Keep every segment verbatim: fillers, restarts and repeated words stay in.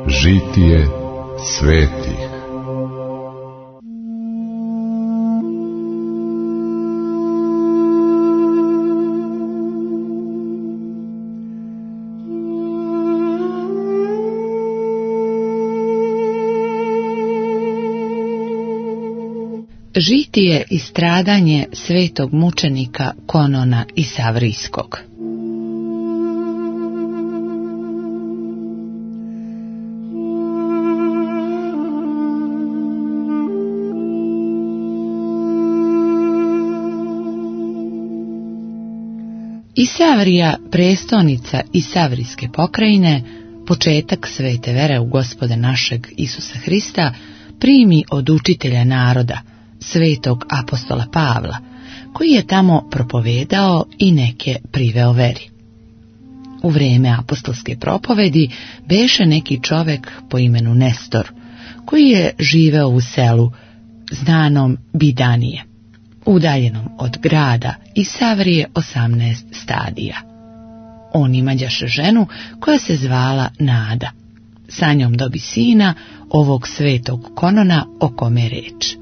Žitije svetih. Žitije i stradanje svetog mučenika Konona Isavrijskog. Isavrija, prestonica Isavrijske pokrajine, početak svete vere u Gospoda našeg Isusa Hrista, primi od učitelja naroda, svetog apostola Pavla, koji je tamo propovedao i neke priveo veri. U vrijeme apostolske propovedi beše neki čovek po imenu Nestor, koji je živeo u selu znanom Bidanije, udaljenom od grada Isavrije osamnaest stadija. On imađaše ženu koja se zvala Nada. Sa njom dobi sina, ovog svetog Konona, o kome je reč.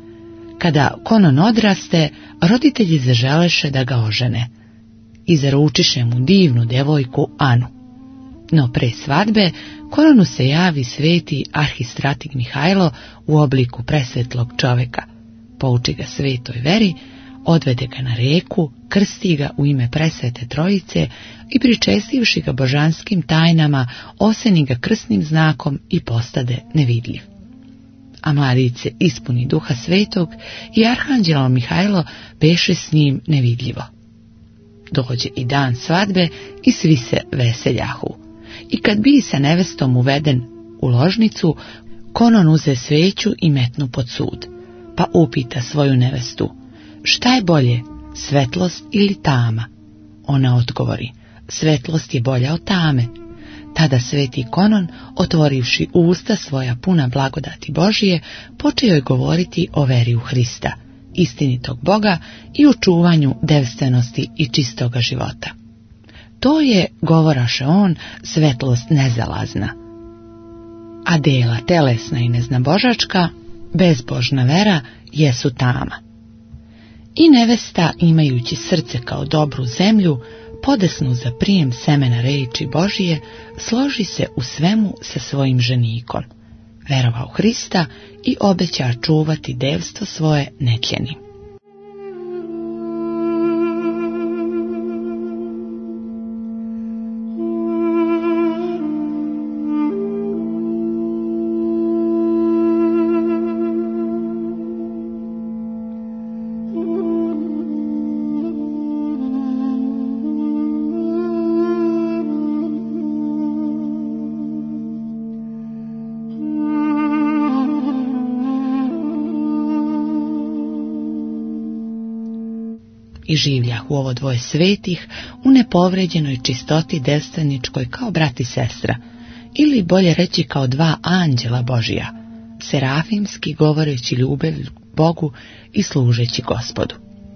Kada Konon odraste, roditelji zaželeše da ga ožene i zaručiše mu divnu devojku Anu. No pre svadbe Kononu se javi sveti arhistratik Mihajlo u obliku presvetlog čoveka, pouči ga svetoj veri, odvede ga na reku, krsti ga u ime presvete trojice i pričestivši ga božanskim tajnama, oseni ga krsnim znakom i postade nevidljiv. A mladić se ispuni duha svetog i arhanđelo Mihajlo beše s njim nevidljivo. Dođe i dan svadbe i svi se veseljahu. I kad bi sa nevestom uveden u ložnicu, Konon uze sveću i metnu pod sud, pa upita svoju nevestu: šta je bolje, svetlost ili tama? Ona odgovori: svetlost je bolja od tame. Tada sveti Konon, otvorivši usta svoja puna blagodati Božije, počeo je govoriti o veri u Hrista, istinitog Boga, i u čuvanju devstvenosti i čistoga života. To je, govoraše on, svetlost nezalazna, a dela telesna i neznabožačka, bezbožna vera, jesu tama. I nevesta, imajući srce kao dobru zemlju, podesnu za prijem semena reči Božije, složi se u svemu sa svojim ženikom, verova u Hrista i obeća čuvati devstvo svoje netljenim. I življahu ovo dvoje svetih u nepovređenoj čistoti devstveničkoj kao brat i sestra, ili bolje reći kao dva anđela Božija, serafimski govoreći ljubav Bogu i služeći Gospodu.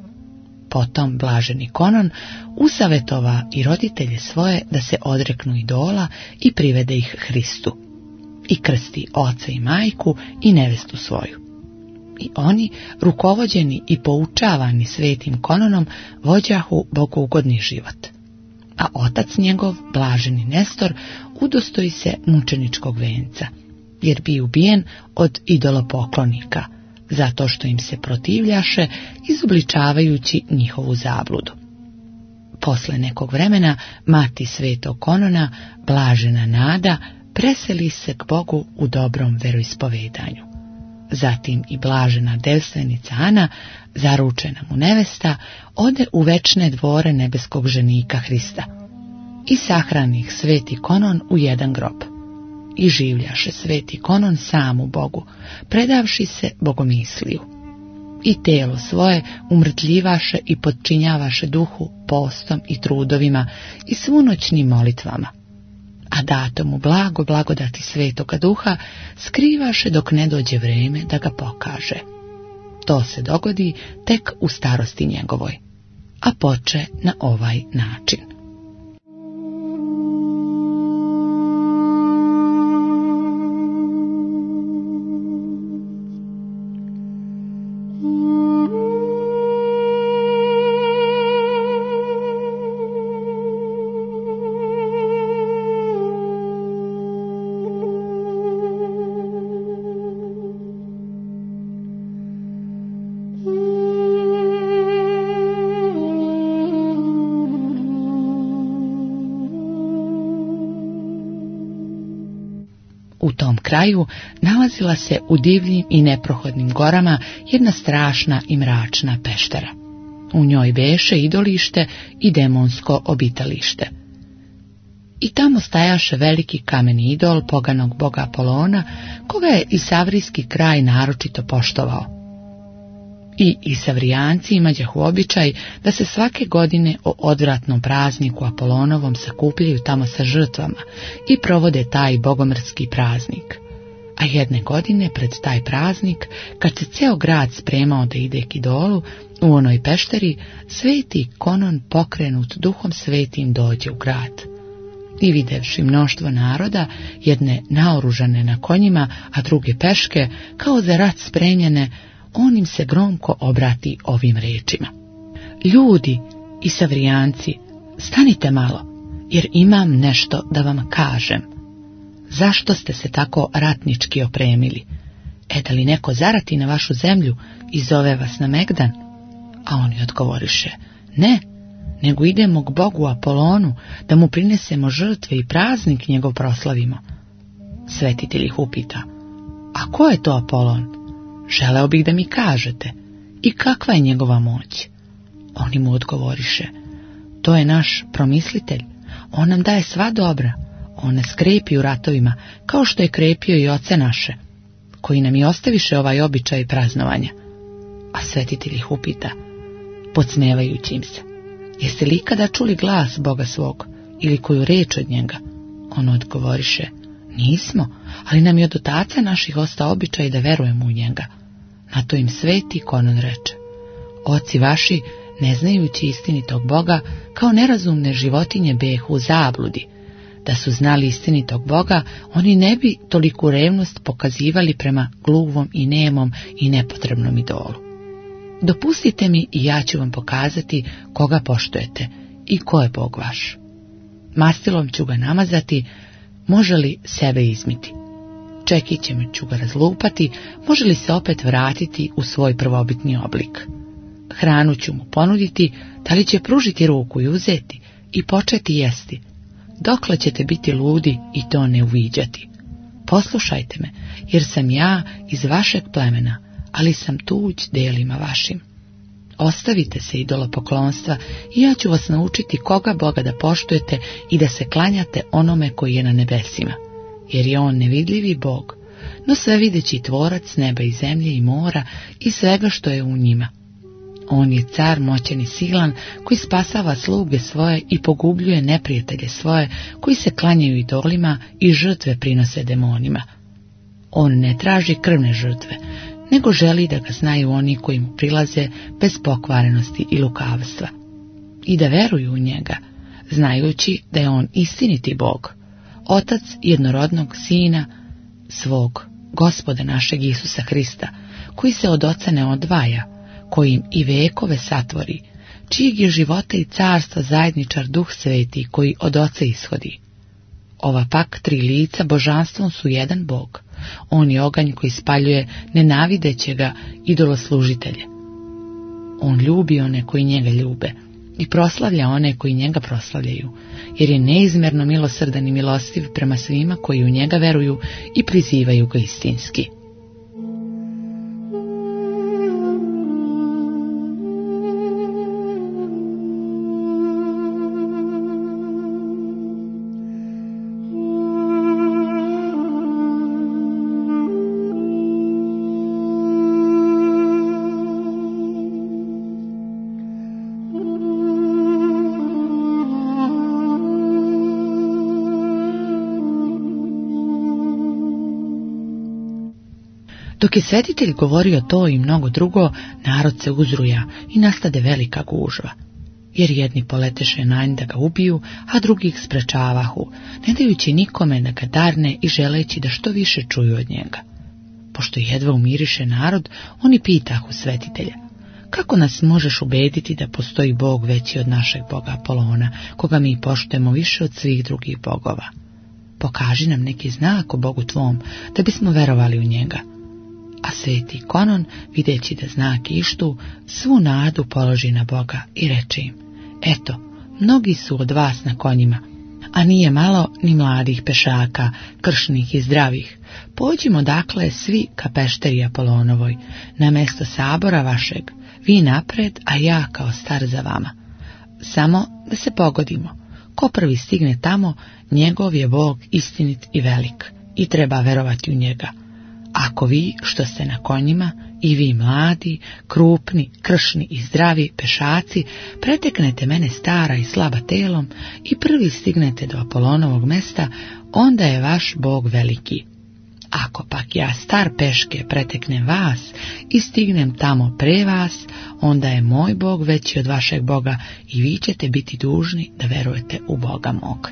Potom blaženi Konon usavetova i roditelje svoje da se odreknu idola i privede ih Hristu, i krsti oca i majku i nevestu svoju. I oni, rukovođeni i poučavani svetim Kononom, vođahu bogougodni život. A otac njegov, blaženi Nestor, udostoji se mučeničkog venca, jer bi ubijen od idolopoklonika, zato što im se protivljaše, izobličavajući njihovu zabludu. Posle nekog vremena, mati svetog Konona, blažena Nada, preseli se k Bogu u dobrom veroispovedanju. Zatim i blažena devstvenica Ana, zaručena mu nevesta, ode u večne dvore nebeskog ženika Hrista i sahrani ih sveti Konon u jedan grob. I življaše sveti Konon samu Bogu, predavši se bogomisliju. I telo svoje umrtljivaše i podčinjavaše duhu postom i trudovima i svunoćnim molitvama. A dato mu blago blagodati svetoga duha skrivaše dok ne dođe vrijeme da ga pokaže. To se dogodi tek u starosti njegovoj, a poče na ovaj način. U tom kraju nalazila se u divljim i neprohodnim gorama jedna strašna i mračna peštera. U njoj beše idolište i demonsko obitalište. I tamo stajaše veliki kameni idol poganog boga Apolona, koga je Isavrijski kraj naročito poštovao. I Isavrijanci imađahu običaj da se svake godine o odvratnom prazniku Apolonovom sakupljaju tamo sa žrtvama i provode taj bogomrski praznik. A jedne godine pred taj praznik, kad se ceo grad spremao da ide k idolu, u onoj pešteri sveti Konon pokrenut duhom svetim dođe u grad. I videvši mnoštvo naroda, jedne naoružane na konjima, a druge peške, kao za rat spremljene, on im se gromko obrati ovim rečima. Ljudi i Savrijanci, stanite malo, jer imam nešto da vam kažem. Zašto ste se tako ratnički opremili? E, da li neko zarati na vašu zemlju i zove vas na Megdan? A oni odgovoriše, ne, nego idemo k Bogu Apolonu, da mu prinesemo žrtve i praznik njegov proslavimo. Svetitelj ih upita, a ko je to Apolon? Želeo bih da mi kažete, i kakva je njegova moć? Oni mu odgovoriše, to je naš promislitelj, on nam daje sva dobra, on nas krepi u ratovima, kao što je krepio i oce naše, koji nam i ostaviše ovaj običaj praznovanja. A svetitelj ih upita, podsmevajući im se, jeste li ikada čuli glas Boga svog, ili koju reč od njega? On odgovoriše, nismo, ali nam je od otaca naših ostao običaj da verujemo u njega. Na to im sveti Konon reče, oci vaši, ne znajući istinitog Boga, kao nerazumne životinje behu u zabludi. Da su znali istinitog Boga, oni ne bi toliku revnost pokazivali prema gluvom i nemom i nepotrebnom idolu. Dopustite mi i ja ću vam pokazati koga poštujete i ko je Bog vaš. Mastilom ću ga namazati, može li sebe izmiti. Čekićem ću ga razlupati, može li se opet vratiti u svoj prvobitni oblik. Hranu ću mu ponuditi, da li će pružiti ruku i uzeti i početi jesti. Dokle ćete biti ludi i to ne uviđati? Poslušajte me, jer sam ja iz vašeg plemena, ali sam tuđ delima vašim. Ostavite se idolopoklonstva i ja ću vas naučiti koga Boga da poštujete i da se klanjate onome koji je na nebesima, jer je on nevidljivi Bog, no sve videći tvorac neba i zemlje i mora i svega što je u njima. On je car moćan i silan, koji spasava sluge svoje i pogubljuje neprijatelje svoje, koji se klanjaju idolima i žrtve prinose demonima. On ne traži krvne žrtve, nego želi da ga znaju oni koji mu prilaze bez pokvarenosti i lukavstva, i da veruju u njega, znajući da je on istiniti Bog, Otac jednorodnog Sina svog, Gospoda našeg Isusa Hrista, koji se od Oca ne odvaja, kojim i vekove satvori, čijeg je života i carstva zajedničar Duh Sveti koji od Oca ishodi. Ova pak tri lica božanstvom su jedan Bog, on je oganj koji spaljuje nenavidećega idoloslužitelje. On ljubi one koji njega ljube i proslavlja one koji njega proslavljaju, jer je neizmjerno milosrdan i milostiv prema svima koji u njega veruju i prizivaju ga istinski. Dok je svetitelj govorio to i mnogo drugo, narod se uzruja i nastade velika gužva, jer jedni poleteše na nj da ga ubiju, a drugih sprečavahu, ne dajući nikome da ga darne i želeći da što više čuju od njega. Pošto jedva umiriše narod, oni pitahu svetitelja, kako nas možeš ubediti da postoji Bog veći od našeg Boga Apolona, koga mi poštujemo više od svih drugih bogova? Pokaži nam neki znak o Bogu tvom, da bismo verovali u njega. A sveti Konon, videći da znak ištu, svu nadu položi na Boga i reče im, eto, mnogi su od vas na konjima, a nije malo ni mladih pešaka, kršnih i zdravih. Pođimo dakle svi ka pešteri Apolonovoj, na mesto sabora vašeg, vi napred, a ja kao star za vama. Samo da se pogodimo, ko prvi stigne tamo, njegov je Bog istinit i velik, i treba verovati u njega. Ako vi, što ste na konjima, i vi mladi, krupni, kršni i zdravi pešaci, preteknete mene stara i slaba telom i prvi stignete do Apolonovog mesta, onda je vaš Bog veliki. Ako pak ja star peške preteknem vas i stignem tamo pre vas, onda je moj Bog veći od vašeg Boga i vi ćete biti dužni da verujete u Boga mog.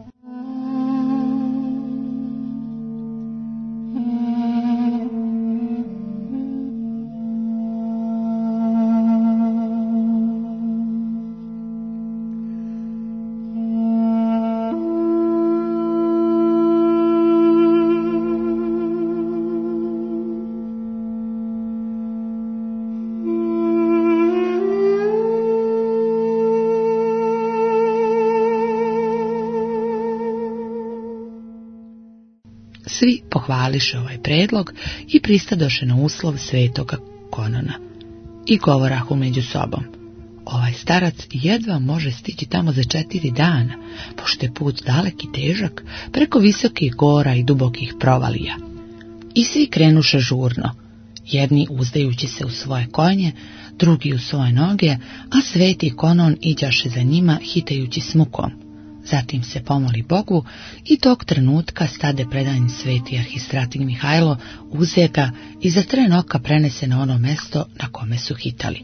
Svi pohvališe ovaj predlog i pristadoše na uslov svetoga Konona. I govorahu među sobom: ovaj starac jedva može stići tamo za četiri dana, pošto je put dalek i težak, preko visokih gora i dubokih provalija. I svi krenuše žurno, jedni uzdajući se u svoje konje, drugi u svoje noge, a sveti Konon iđaše za njima hitajući smukom. Zatim se pomoli Bogu i tog trenutka stade predan sveti arhistratik Mihajlo uze ga i za tren oka prenese na ono mesto na kome su hitali.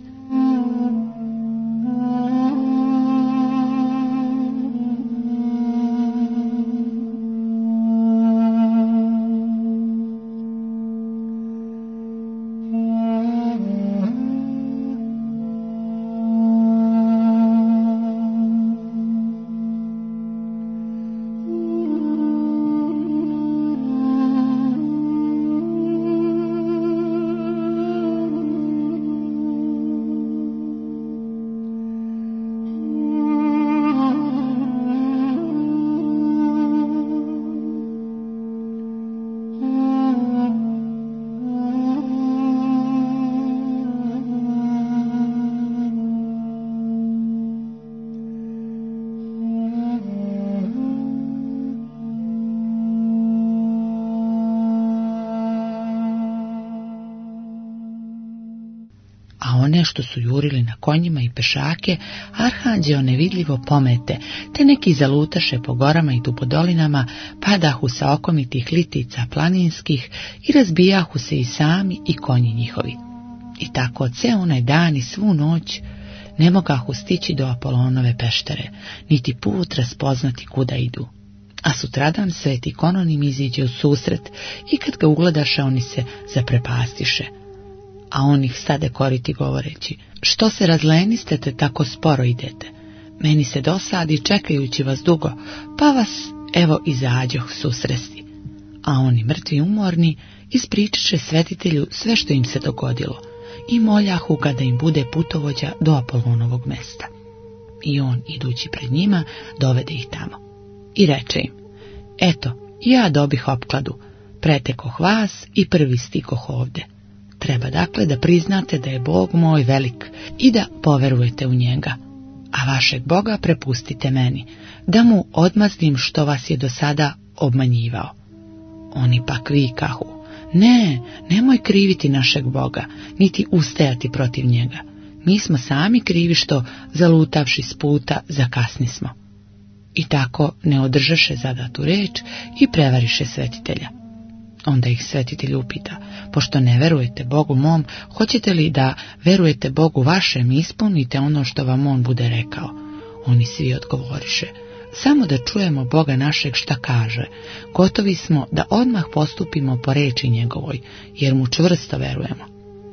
A one što su jurili na konjima i pešake, arhanđeo nevidljivo pomete, te neki zalutaše po gorama i tu po dolinama, padahu sa okomitih litica planinskih i razbijahu se i sami i konji njihovi. I tako ceo onaj dan i svu noć ne mogahu stići do Apolonove peštere, niti put raspoznati kuda idu. A sutradan sveti Konon im iziđe u susret i kad ga ugledaše oni se zaprepastiše. A on ih stade koriti govoreći: što se razleniste te tako sporo idete? Meni se dosadi čekajući vas dugo, pa vas evo izađoh susresti. A oni mrtvi umorni ispričaše svetitelju sve što im se dogodilo i moljahu ga da im bude putovođa do Apolonovog mesta. I on, idući pred njima, dovede ih tamo. I reče im: eto, ja dobih opkladu, pretekoh vas i prvi stikoh ovde. Treba dakle da priznate da je Bog moj velik i da poverujete u njega, a vašeg Boga prepustite meni, da mu odmazdim što vas je do sada obmanjivao. Oni pak vikahu: ne, nemoj kriviti našeg Boga, niti ustajati protiv njega. Mi smo sami krivi što, zalutavši s puta, zakasnismo. I tako ne održaše zadatu reč i prevariše svetitelja. Onda ih svetitelj upita: pošto ne verujete Bogu mom, hoćete li da verujete Bogu vašem i ispunite ono što vam on bude rekao? Oni svi odgovoriše: samo da čujemo Boga našeg šta kaže, gotovi smo da odmah postupimo po reči njegovoj, jer mu čvrsto verujemo.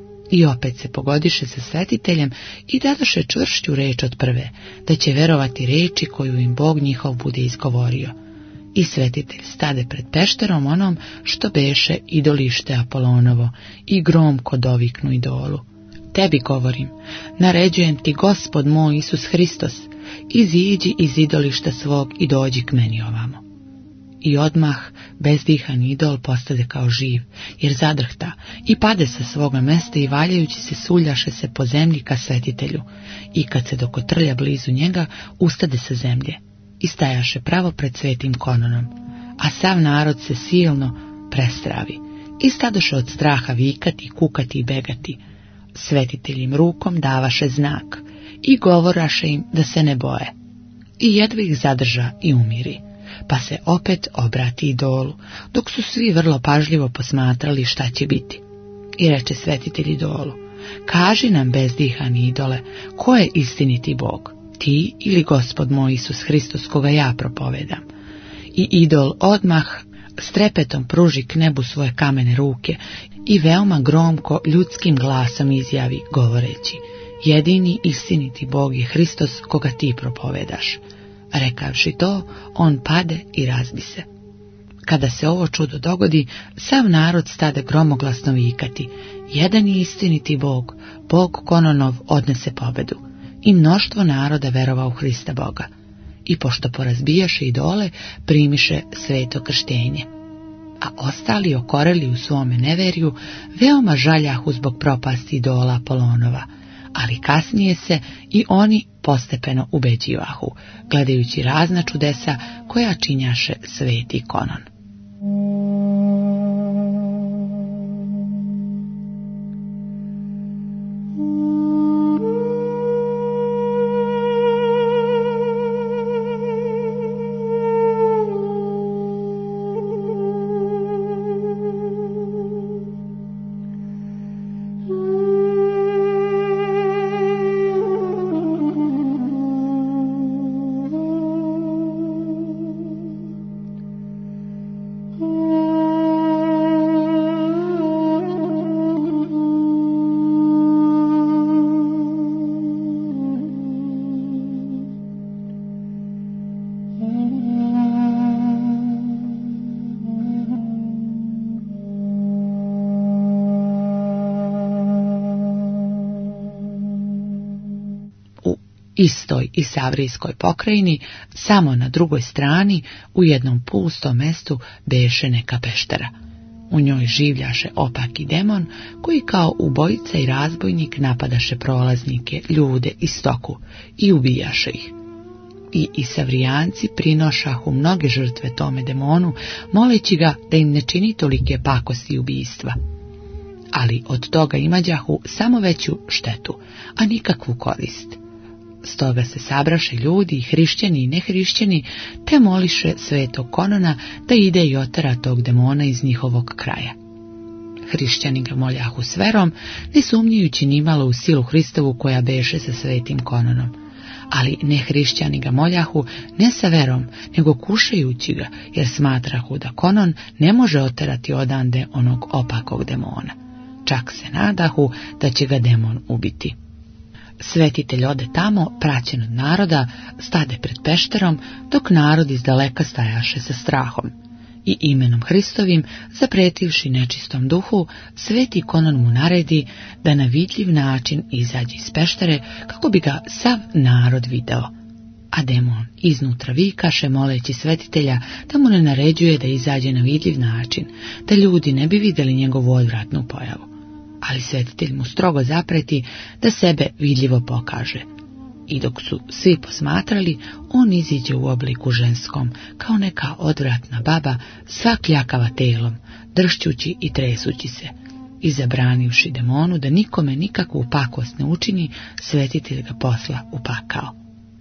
I opet se pogodiše sa svetiteljem i dadoše čvršću reč od prve, da će verovati reči koju im Bog njihov bude izgovorio. I svetitelj stade pred pešterom onom što beše idolište Apolonovo i gromko doviknu idolu: tebi govorim, naređujem ti Gospod moj Isus Hristos, iziđi iz idolišta svog i dođi k meni ovamo. I odmah bezdihan idol postade kao živ, jer zadrhta i pade sa svoga mesta i valjajući se suljaše se po zemlji ka svetitelju, i kad se dokotrlja blizu njega, ustade sa zemlje i stajaše pravo pred svetim Kononom, a sav narod se silno prestravi i stadoše od straha vikati, kukati i begati. Svetitelj im rukom davaše znak i govoraše im da se ne boje, i jedva ih zadrža i umiri, pa se opet obrati idolu, dok su svi vrlo pažljivo posmatrali šta će biti. I reče svetitelj idolu, kaži nam bezdihani idole, ko je istiniti Bog, ti ili Gospod moj Isus Hristos koga ja propovedam? I idol odmah s trepetom pruži k nebu svoje kamene ruke i veoma gromko ljudskim glasom izjavi, govoreći, jedini istiniti Bog je Hristos koga ti propovedaš. Rekavši to, on pade i razbi se. Kada se ovo čudo dogodi, sav narod stade gromoglasno vikati, jedan je istiniti Bog, Bog Kononov odnese pobedu. I mnoštvo naroda verova u Hrista Boga. I pošto porazbijaše idole, primiše sveto krštenje. A ostali okoreli u svome neverju, veoma žaljahu zbog propasti idola Apolonova, ali kasnije se i oni postepeno ubeđivahu, gledajući razna čudesa koja činjaše sveti Konon. Istoj i Savrijskoj pokrajini, samo na drugoj strani, u jednom pustom mestu, beše neka peštera. U njoj življaše opaki demon, koji kao ubojica i razbojnik napadaše prolaznike, ljude i stoku i ubijaše ih. I Isavrijanci prinošahu mnoge žrtve tome demonu, moleći ga da im ne čini tolike pakosti i ubijstva. Ali od toga imađahu samo veću štetu, a nikakvu korist. Stoga se sabraše ljudi, hrišćani i nehrišćani, te moliše svetog Konona da ide i otera tog demona iz njihovog kraja. Hrišćani ga moljahu s verom, ne sumnjujući nimalo u silu Hristovu koja beše sa svetim Kononom. Ali nehrišćani ga moljahu ne sa verom, nego kušajući ga, jer smatrahu da Konon ne može oterati odande onog opakog demona. Čak se nadahu da će ga demon ubiti. Svetitelj ode tamo, praćen od naroda, stade pred pešterom, dok narod iz daleka stajaše sa strahom. I imenom Hristovim, zapretivši nečistom duhu, sveti Konon mu naredi da na vidljiv način izađe iz peštere, kako bi ga sav narod video. A demon iznutra vikaše, moleći svetitelja da mu ne naređuje da izađe na vidljiv način, da ljudi ne bi vidjeli njegovu odvratnu pojavu. Ali svetitelj mu strogo zapreti da sebe vidljivo pokaže. I dok su svi posmatrali, on iziđe u obliku ženskom, kao neka odvratna baba, sva kljakava telom, dršćući i tresući se. I zabranivši demonu da nikome nikakvu pakost ne učini, svetitelj ga posla u pakao.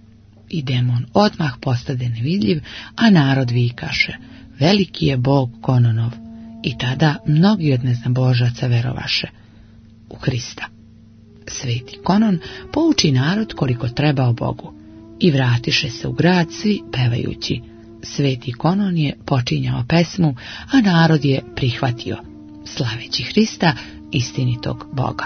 I demon odmah postade nevidljiv, a narod vikaše, veliki je Bog Kononov. I tada mnogi od neznabožaca verovaše u Hrista. Sveti Konon pouči narod koliko treba o Bogu i vratiše se u grad svi pevajući. Sveti Konon je počinjao pesmu, a narod je prihvatio, slaveći Hrista, istinitog Boga.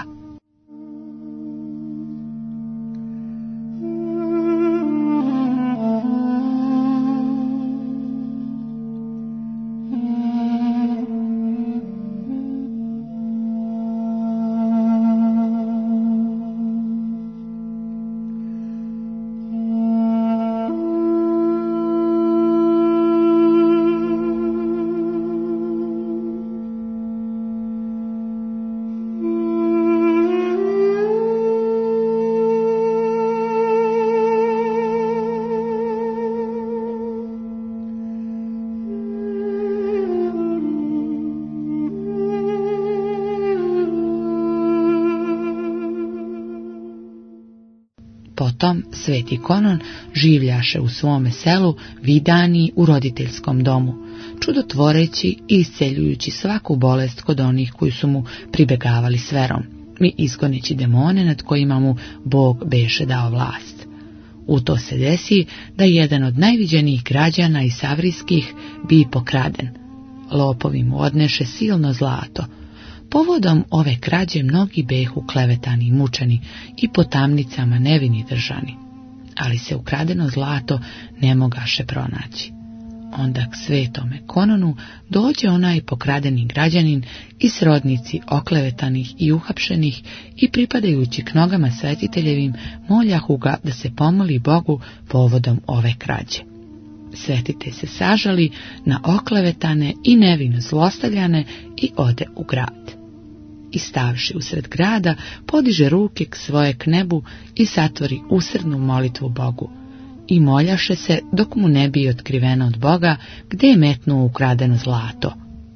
Potom sveti Konon življaše u svome selu, vidani u roditeljskom domu, čudotvoreći i isceljujući svaku bolest kod onih koji su mu pribegavali s verom, i izgoneći demone nad kojima mu Bog beše dao vlast. U to se desi da jedan od najviđenijih građana i savrijskih bi pokraden. Lopovi mu odneše silno zlato. Povodom ove krađe mnogi behu klevetani i mučeni i po tamnicama nevini držani, ali se ukradeno zlato ne mogaše pronaći. Onda k svetome Kononu dođe onaj pokradeni građanin i srodnici oklevetanih i uhapšenih i pripadajući k nogama svetiteljevim moljahu ga da se pomoli Bogu povodom ove krađe. Svetitelj se sažali na oklevetane i nevino zlostavljane i ode u grad. I stavši usred grada, podiže ruke k svoje k nebu i satvori usrdnu molitvu Bogu. I moljaše se dok mu ne bi otkriveno od Boga gde je metnuo ukradeno zlato.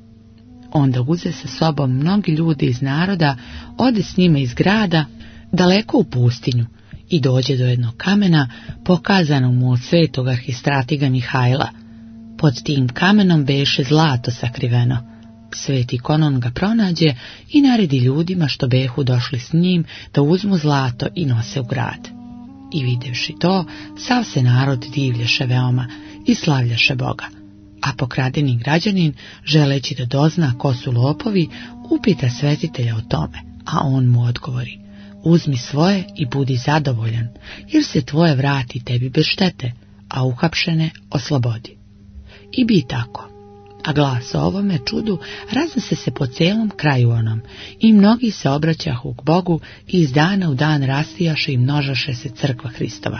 Onda uze sa sobom mnogi ljudi iz naroda, ode s njima iz grada, daleko u pustinju, i dođe do jednog kamena, pokazano mu od svetog arhistratiga Mihajla. Pod tim kamenom beše zlato sakriveno. Sveti Konon ga pronađe i naredi ljudima što behu došli s njim da uzmu zlato i nose u grad. I videvši to, sav se narod divljaše veoma i slavljaše Boga. A pokradeni građanin, želeći da dozna ko su lopovi, upita svetitelja o tome, a on mu odgovori: uzmi svoje i budi zadovoljan, jer se tvoje vrati tebi bez štete, a uhapšene oslobodi. I bi tako. A glas o ovome čudu raznese se po celom kraju onom, i mnogi se obraćahu k Bogu i iz dana u dan rastijaše i množaše se crkva Hristova.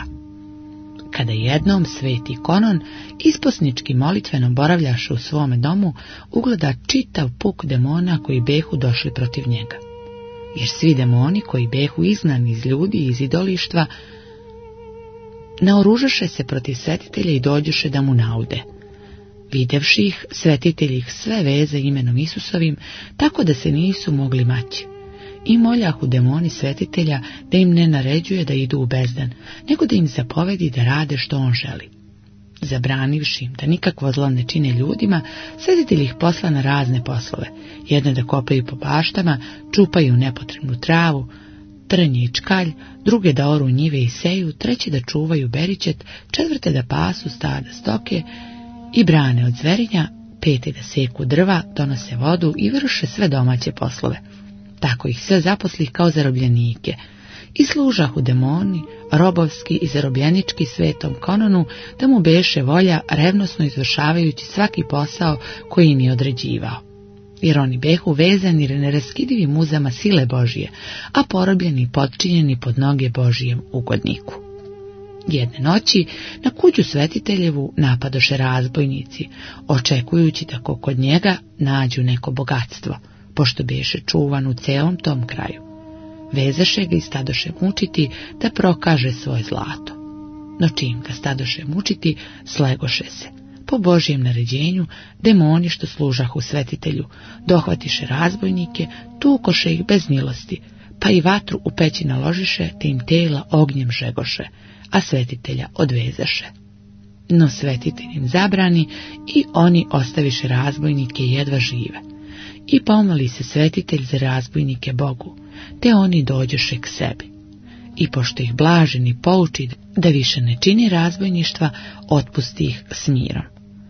Kada jednom sveti Konon isposnički molitveno boravljaše u svome domu, ugleda čitav puk demona koji behu došli protiv njega. Jer svi demoni koji behu izgnani iz ljudi i iz idolištva naoružaše se protiv svetitelja i dođuše da mu naude. Videvši ih, svetitelji ih sve veze imenom Isusovim, tako da se nisu mogli maći. I moljahu demoni svetitelja da im ne naređuje da idu u bezdan, nego da im zapovedi da rade što on želi. Zabranivši im da nikakvo zlo ne čine ljudima, svetitelj ih posla na razne poslove, jedne da kopaju po baštama, čupaju nepotrebnu travu, trnje i čkalj, druge da oru njive i seju, treće da čuvaju beričet, četvrte da pasu stada stoke i brane od zverinja, pete da seku drva, donose vodu i vrše sve domaće poslove. Tako ih sve zaposlih kao zarobljenike. I služahu demoni, robovski i zarobljenički svetom Kononu, da mu beše volja revnosno izvršavajući svaki posao koji im je određivao. Jer oni behu vezani neraskidivim uzama sile Božije, a porobljeni i podčinjeni pod noge Božijem ugodniku. Jedne noći na kuću svetiteljevu napadoše razbojnici, očekujući tako kod njega nađu neko bogatstvo, pošto beše čuvan u celom tom kraju. Vezaše ga i stadoše mučiti da prokaže svoje zlato. No čim ga stadoše mučiti, slegoše se. Po Božijem naređenju, demoni što služahu svetitelju dohvatiše razbojnike, tukoše ih bez milosti, pa i vatru u peći naložiše, te im tela ognjem žegoše, a svetitelja odvezaše. No svetitelj im zabrani i oni ostaviše razbojnike jedva žive. I pomoli se svetitelj za razbojnike Bogu, te oni dođoše k sebi. I pošto ih blaženi pouči da više ne čini razbojništva, otpusti ih s mirom.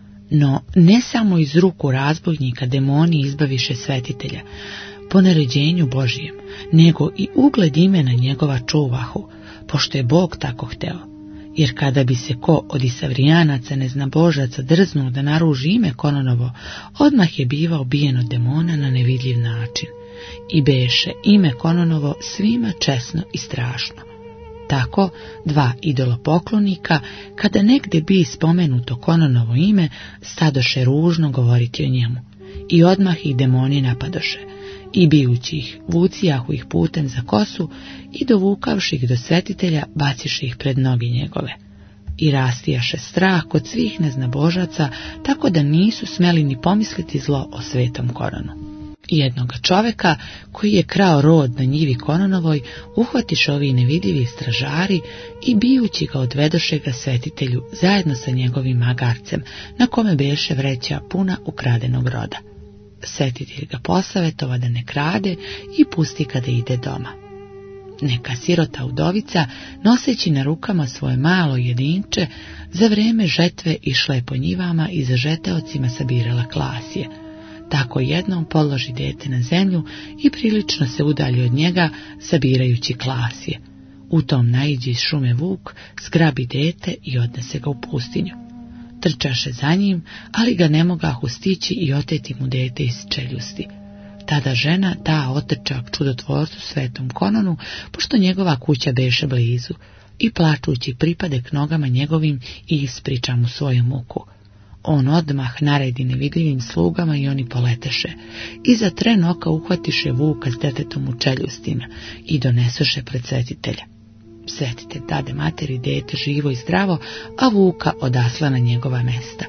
No ne samo iz ruku razbojnika demoni izbaviše svetitelja, po naređenju Božijem, nego i ugled imena njegova čuvahu, pošto je Bog tako hteo. Jer kada bi se ko od Isavrijanaca neznabožaca drznuo da naruži ime Kononovo, odmah je bivao bijen od demona na nevidljiv način. I beše ime Kononovo svima česno i strašno. Tako dva idolopoklonika, kada negde bi spomenuto Kononovo ime, stadoše ružno govoriti o njemu. I odmah ih demoni napadoše. I bijući ih, vucijahu ih putem za kosu i dovukavši ih do svetitelja, baciše ih pred noge njegove. I rastijaše strah kod svih neznabožaca, tako da nisu smeli ni pomisliti zlo o svetom Kononu. Jednoga čoveka koji je krao rod na njivi Kononovoj uhvatiše ovi nevidljivi stražari i bijući ga odvedoše ga svetitelju zajedno sa njegovim magarcem, na kome beše vreća puna ukradenog roda. Svetitelj ga posavetova da ne krade i pusti kada ide doma. Neka sirota udovica, noseći na rukama svoje malo jedinče, za vrijeme žetve išla je po njivama i za žeteocima sabirala klasije. Tako jednom položi dete na zemlju i prilično se udalji od njega, sabirajući klasije. U tom naiđe iz šume vuk, zgrabi dete i odnese ga u pustinju. Trčaše za njim, ali ga ne mogahu stići i oteti mu dete iz čeljusti. Tada žena da otrčak čudotvorcu svetom Kononu, pošto njegova kuća beše blizu, i plačući pripade k nogama njegovim i ispriča mu svoju muku. On odmah naredi nevidljivim slugama i oni poleteše. I za tren oka uhvatiše vuka s detetom u čeljustima i donesoše pred svetitelja. Svetitelj dade materi dete živo i zdravo, a vuka odasla na njegova mesta.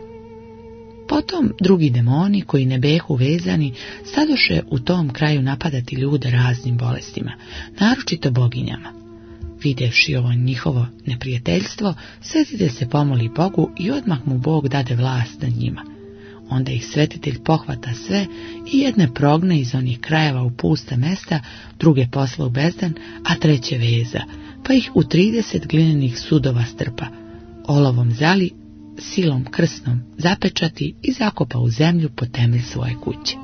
Potom drugi demoni, koji ne behu vezani, stadoše u tom kraju napadati ljude raznim bolestima, naročito boginjama. Vidjevši ovo njihovo neprijateljstvo, svetitelj se pomoli Bogu i odmah mu Bog dade vlast nad njima. Onda ih svetitelj pohvata sve i jedne progne iz onih krajeva u pusta mesta, druge posla u bezdan, a treće veza, pa ih u trideset glinenih sudova strpa, olovom zali, silom krsnom zapečati i zakopa u zemlju po temelj svoje kuće.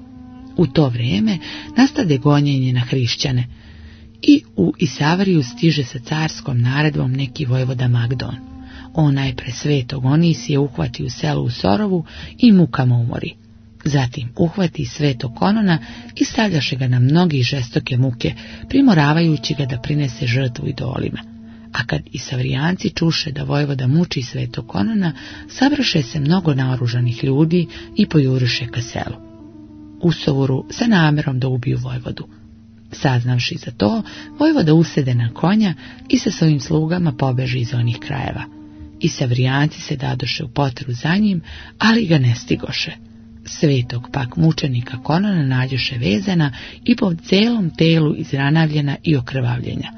U to vrijeme nastade gonjenje na hrišćane i u Isavriju stiže sa carskom naredbom neki vojvoda Magdon. On najpre svetog Onisije uhvati u selu u Sorovu i mukama umori. Zatim uhvati svetog Konona i stavljaše ga na mnogi žestoke muke, primoravajući ga da prinese žrtvu idolima. A kad Isavrijanci čuše da vojvoda muči svetog Konona, sabraše se mnogo naoružanih ljudi i pojuriše ka selu u Sovoru sa namerom da ubiju vojvodu. Saznavši za to, vojvoda usede na konja i sa svojim slugama pobeži iz onih krajeva. Isavrijanci se dadoše u potru za njim, ali ga ne stigoše. Svetog pak mučenika Konona nađoše vezana i po celom telu izranavljena i okrvavljenja.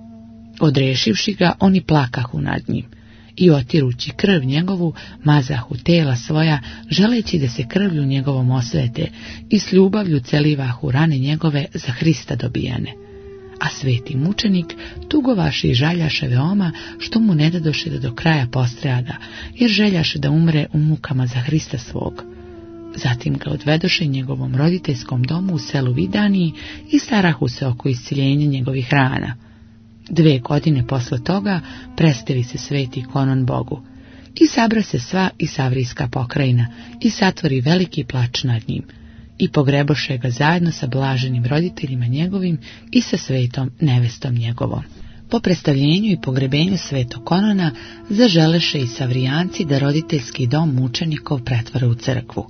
Odrešivši ga, oni plakahu nad njim i otirući krv njegovu, mazahu tela svoja, želeći da se krvlju njegovom osvete i s ljubavlju celivahu rane njegove za Hrista dobijane. A sveti mučenik tugovaše i žaljaše veoma, što mu ne dadoše da do kraja postrada, jer željaše da umre u mukama za Hrista svog. Zatim ga odvedoše njegovom roditeljskom domu u selu Vidaniji i starahu se oko isciljenja njegovih rana. Dve godine posle toga predstavi se sveti Konon Bogu i sabra se sva Isavrijska pokrajina i satvori veliki plač nad njim i pogreboše ga zajedno sa blaženim roditeljima njegovim i sa svetom nevestom njegovom. Po predstavljenju i pogrebenju svetog Konona zaželeše Isavrijanci da roditeljski dom mučenikov pretvore u crkvu.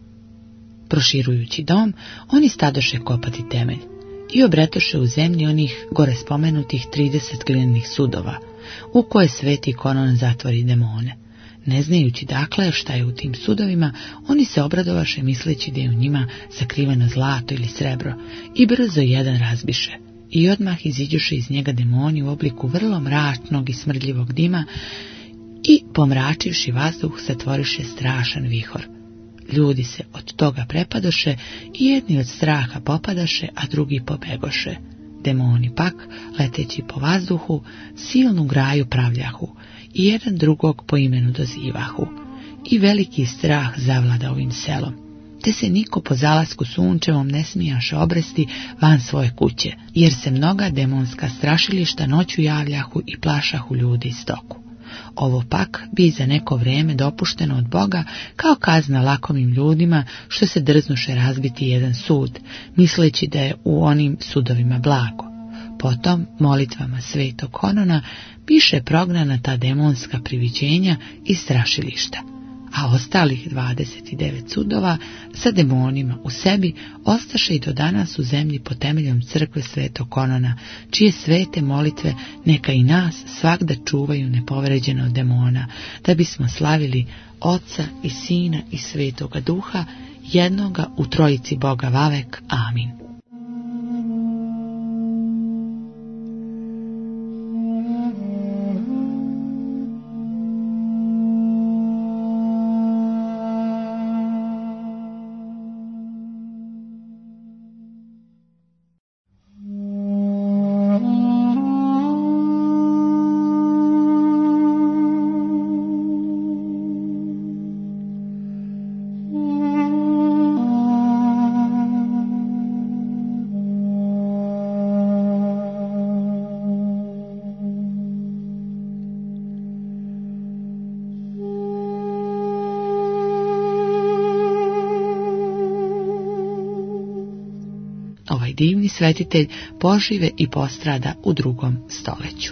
Proširujući dom, oni stadoše kopati temelj i obretoše u zemlji onih gore spomenutih trideset glinenih sudova, u koje sveti Konon zatvori demone. Ne znajući dakle šta je u tim sudovima, oni se obradovaše misleći da je u njima sakriveno zlato ili srebro, i brzo jedan razbiše, i odmah iziđuše iz njega demoni u obliku vrlo mračnog i smrdljivog dima, i pomračivši vazduh satvoriše strašan vihor. Ljudi se od toga prepadoše i jedni od straha popadaše, a drugi pobegoše. Demoni pak, leteći po vazduhu, silnu graju pravljahu i jedan drugog po imenu dozivahu. I veliki strah zavlada ovim selom, te se niko po zalasku sunčevom ne smijaše obresti van svoje kuće, jer se mnoga demonska strašilišta noću javljahu i plašahu ljudi i stoku. Ovo pak bi za neko vrijeme dopušteno od Boga kao kazna lakomim ljudima što se drznuše razbiti jedan sud, misleći da je u onim sudovima blago. Potom, molitvama svetog Konona, biše prognana ta demonska priviđenja i strašilišta, a ostalih dvadeset devet sudova sa demonima u sebi ostaše i do danas u zemlji pod temeljom crkve svetog Konona, čije svete molitve neka i nas svagda čuvaju nepovređeno od demona, da bismo slavili Oca i Sina i Svetoga Duha, jednoga u trojici Boga vavek. Amin. Ovaj divni svetitelj požive i postrada u drugom stoljeću.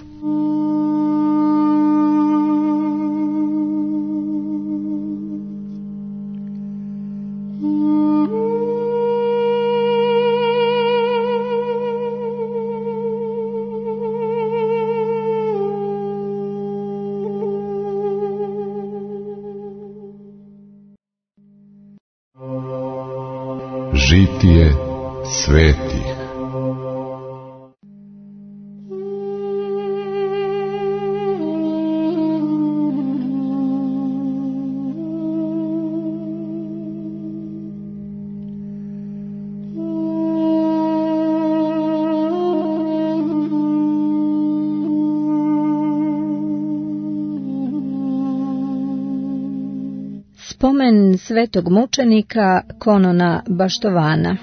Žitije svetih. Spomen svetog mučenika Konona Baštovana.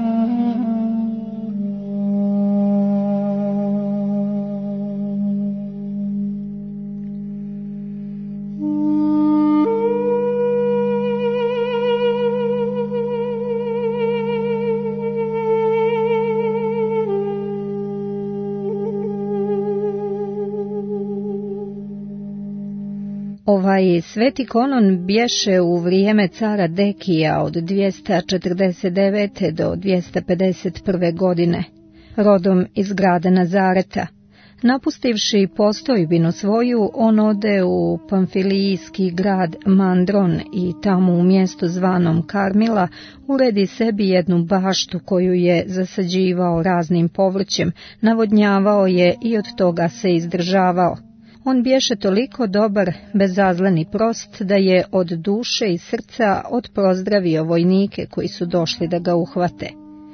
Ovaj sveti Konon bješe u vrijeme cara Dekija od dvjesto četrdeset devete do dvjesto pedeset prve godine, rodom iz grada Nazareta. Napustivši postojbinu svoju, on ode u pamfilijski grad Mandron i tamo u mjestu zvanom Karmila uredi sebi jednu baštu koju je zasađivao raznim povrćem, navodnjavao je i od toga se izdržavao. On bješe toliko dobar, bezazlen i prost, da je od duše i srca otpozdravio vojnike koji su došli da ga uhvate.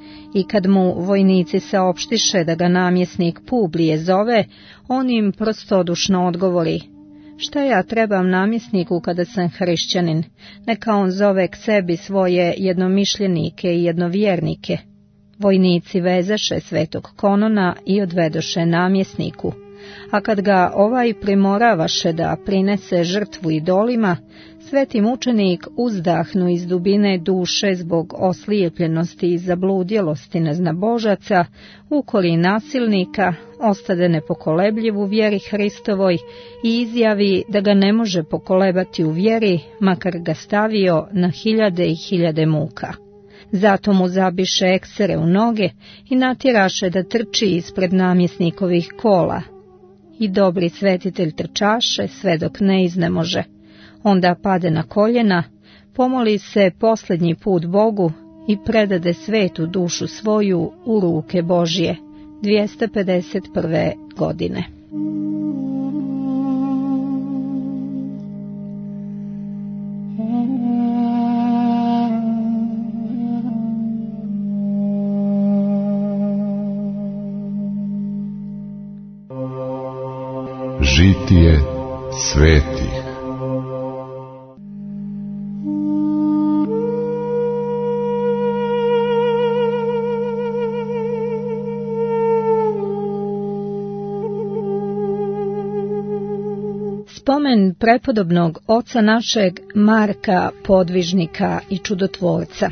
I kad mu vojnici saopštiše da ga namjesnik Publije zove, on im prostodušno odgovori: šta ja trebam namjesniku kada sam hrišćanin, neka on zove k sebi svoje jednomišljenike i jednovjernike. Vojnici vezaše svetog Konona i odvedoše namjesniku. A kad ga ovaj primoravaše da prinese žrtvu idolima, sveti mučenik uzdahnu iz dubine duše zbog oslijepljenosti i zabludjelosti neznabožaca, ukori nasilnika, ostade nepokolebljiv u vjeri Hristovoj i izjavi da ga ne može pokolebati u vjeri, makar ga stavio na hiljade i hiljade muka. Zato mu zabiše eksere u noge i natjeraše da trči ispred namjesnikovih kola. I dobri svetitelj trčaše sve dok ne iznemože. Onda pade na koljena, pomoli se posljednji put Bogu i predade svetu dušu svoju u ruke Božje. dvjesto pedeset prve godine. Žitije svetih. Spomen prepodobnog oca našeg Marka, podvižnika i čudotvorca.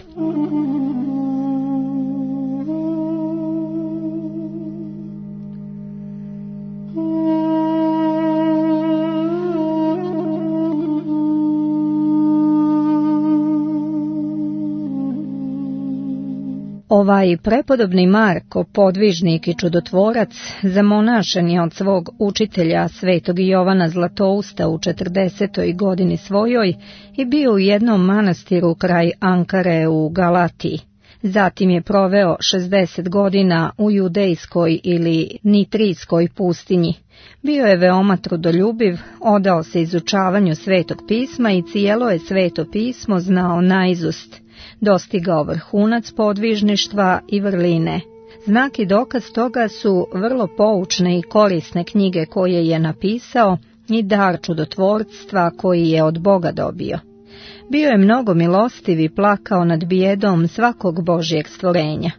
Ovaj prepodobni Marko, podvižnik i čudotvorac, zamonašen je od svog učitelja svetog Jovana Zlatousta u četrdesetoj godini svojoj i bio u jednom manastiru kraj Ankare u Galatiji. Zatim je proveo šezdeset godina u judejskoj ili nitrijskoj pustinji. Bio je veoma trudoljubiv, odao se izučavanju Svetog pisma i cijelo je Sveto pismo znao naizust. Dostigao vrhunac podvižništva i vrline. Znak i dokaz toga su vrlo poučne i korisne knjige koje je napisao i dar čudotvorstva koji je od Boga dobio. Bio je mnogo milostiv i plakao nad bijedom svakog Božjeg stvorenja.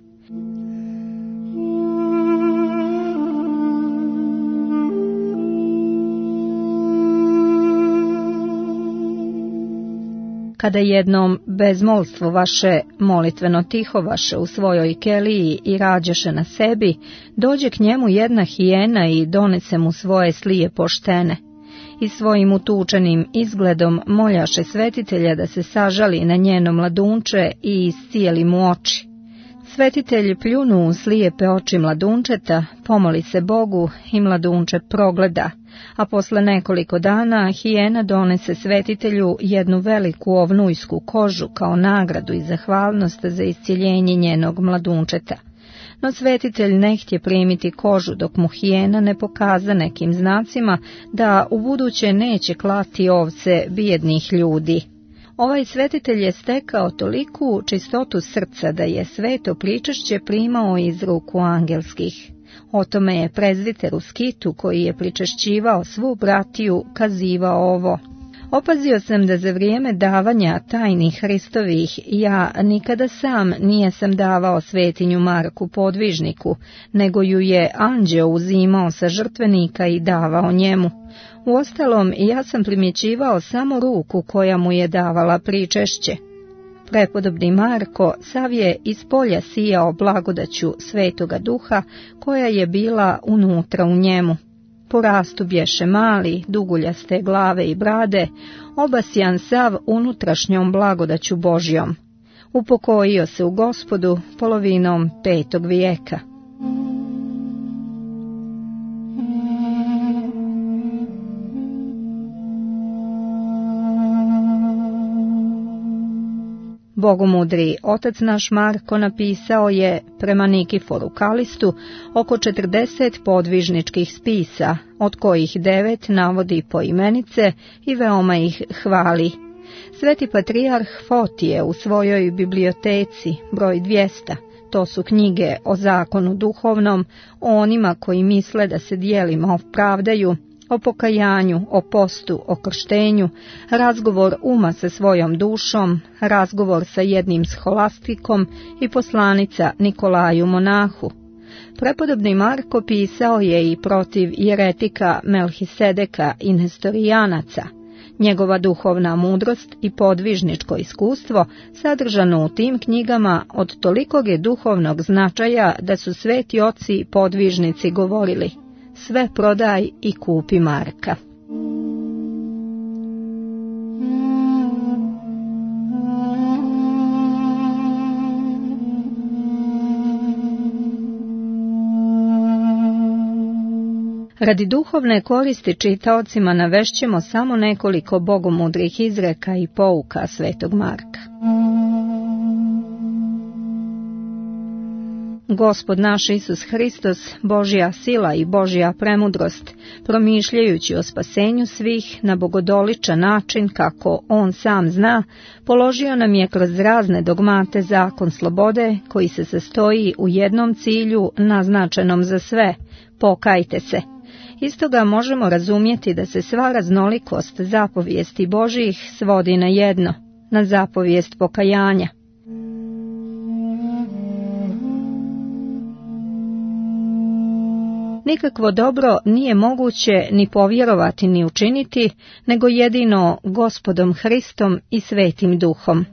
Kada jednom bezmolstvo vaše, molitveno tiho vaše u svojoj keliji i rađaše na sebi, dođe k njemu jedna hijena i donese mu svoje slije poštene. I svojim utučenim izgledom moljaše svetitelja da se sažali na njeno mladunče i iscijeli mu oči. Svetitelj pljunu u slijepe oči mladunčeta, pomoli se Bogu i mladunče progleda, a posle nekoliko dana hijena donese svetitelju jednu veliku ovnujsku kožu kao nagradu i zahvalnost za iscjeljenje njenog mladunčeta. No svetitelj ne htje primiti kožu dok mu hijena ne pokaza nekim znacima da ubuduće neće klati ovce bijednih ljudi. Ovaj svetitelj je stekao toliku čistotu srca da je sveto pričešće primao iz ruku angelskih. O tome je prezviter u Skitu, koji je pričešćivao svu bratiju, kazivao ovo: opazio sam da za vrijeme davanja tajnih Hristovih ja nikada sam nije sam davao svetinju Marku podvižniku, nego ju je anđeo uzimao sa žrtvenika i davao njemu. Uostalom, ja sam primjećivao samo ruku koja mu je davala pričešće. Prepodobni Marko sav je iz polja sijao blagodaću Svetoga Duha koja je bila unutra u njemu. Po rastu bješe mali, duguljaste glave i brade, obasjan sav unutrašnjom blagodaću Božjom. Upokojio se u Gospodu polovinom petog vijeka. Bogomudri otac naš Marko napisao je prema Nikiforu Kalistu oko četrdeset podvižničkih spisa, od kojih devet navodi poimenice i veoma ih hvali. Sveti patrijarh Fotije u svojoj biblioteci broj dvjesto, to su knjige o zakonu duhovnom, o onima koji misle da se djelima opravdaju, o pokajanju, o postu, o krštenju, razgovor uma sa svojom dušom, razgovor sa jednim scholastikom i poslanica Nikolaju monahu. Prepodobni Marko pisao je i protiv jeretika Melhisedeka i Nestorijanaca. Njegova duhovna mudrost i podvižničko iskustvo sadržano u tim knjigama od tolikog je duhovnog značaja da su sveti oci i podvižnici govorili: sve prodaj i kupi Marka. Radi duhovne koristi čitaocima navešćemo samo nekoliko bogomudrih izreka i pouka Svetog Marka. Gospod naš Isus Hristos, Božja sila i Božja premudrost, promišljajući o spasenju svih na bogodoličan način kako On sam zna, položio nam je kroz razne dogmate zakon slobode koji se sastoji u jednom cilju naznačenom za sve: pokajte se. Iz toga možemo razumjeti da se sva raznolikost zapovijesti Božjih svodi na jedno, na zapovijest pokajanja. Nikakvo dobro nije moguće ni povjerovati ni učiniti, nego jedino Gospodom Hristom i Svetim Duhom.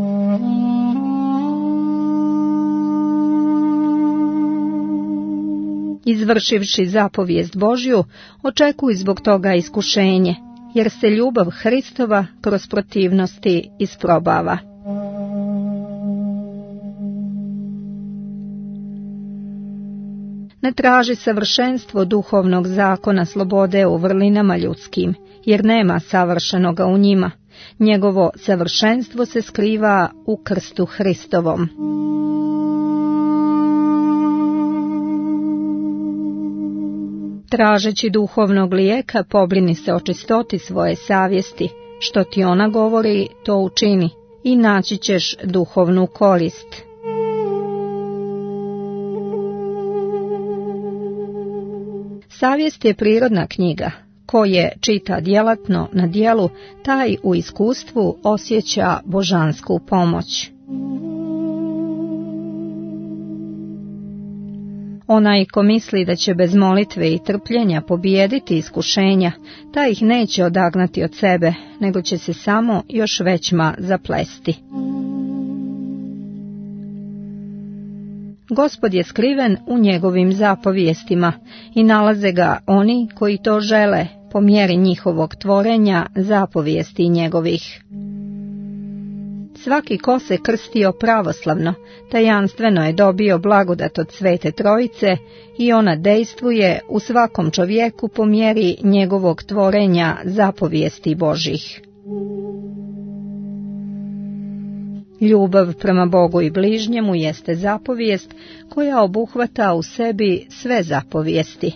Izvršivši zapovijest Božju, očekuj zbog toga iskušenje, jer se ljubav Hristova kroz protivnosti isprobava. Ne traži savršenstvo duhovnog zakona slobode u vrlinama ljudskim, jer nema savršenoga u njima. Njegovo savršenstvo se skriva u krstu Hristovom. Tražeći duhovnog lijeka, pobrini se o čistoti svoje savjesti. Što ti ona govori, to učini i naći ćeš duhovnu korist. Savjest je prirodna knjiga. Ko je čita djelatno na djelu, taj u iskustvu osjeća božansku pomoć. Onaj ko misli da će bez molitve i trpljenja pobijediti iskušenja, taj ih neće odagnati od sebe, nego će se samo još većma zaplesti. Gospod je skriven u njegovim zapovijestima i nalaze ga oni koji to žele po mjeri njihovog tvorenja zapovijesti njegovih. Svaki ko se krstio pravoslavno, tajanstveno je dobio blagodat od Svete Trojice i ona dejstvuje u svakom čovjeku po mjeri njegovog tvorenja zapovijesti Božih. Ljubav prema Bogu i bližnjemu jeste zapovijest koja obuhvata u sebi sve zapovijesti.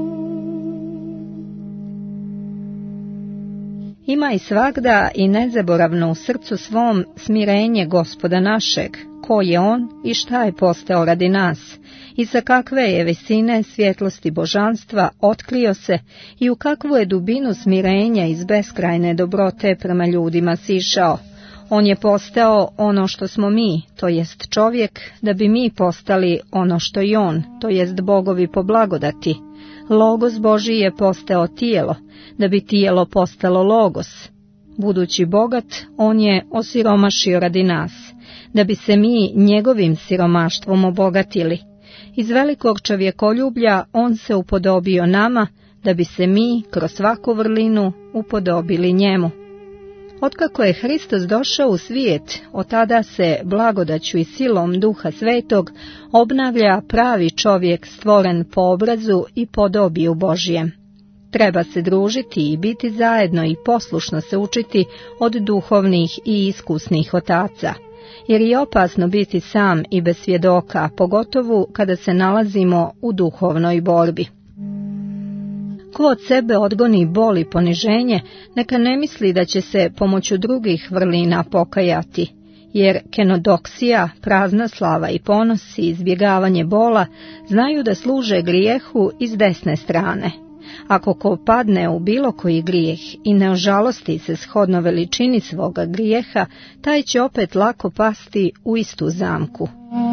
Ima i svagda i nezaboravno u srcu svom smirenje Gospoda našeg, ko je on i šta je postao radi nas, i sa kakve je visine svjetlosti božanstva otkrio se i u kakvu je dubinu smirenja iz beskrajne dobrote prema ljudima sišao. On je postao ono što smo mi, to jest čovjek, da bi mi postali ono što i on, to jest bogovi po blagodati. Logos Božji je postao tijelo, da bi tijelo postalo logos. Budući bogat, on je osiromašio radi nas, da bi se mi njegovim siromaštvom obogatili. Iz velikog čovjekoljublja on se upodobio nama, da bi se mi kroz svaku vrlinu upodobili njemu. Otkako je Hristos došao u svijet, od tada se blagodaću i silom Duha Svetog obnavlja pravi čovjek stvoren po obrazu i podobiju Božjem. Treba se družiti i biti zajedno i poslušno se učiti od duhovnih i iskusnih otaca, jer je opasno biti sam i bez svjedoka, pogotovo kada se nalazimo u duhovnoj borbi. Ko od sebe odgoni bol i poniženje, neka ne misli da će se pomoću drugih vrlina pokajati, jer kenodoksija, prazna slava i ponos i izbjegavanje bola znaju da služe grijehu iz desne strane. Ako ko padne u bilo koji grijeh i ne ožalosti se shodno veličini svoga grijeha, taj će opet lako pasti u istu zamku.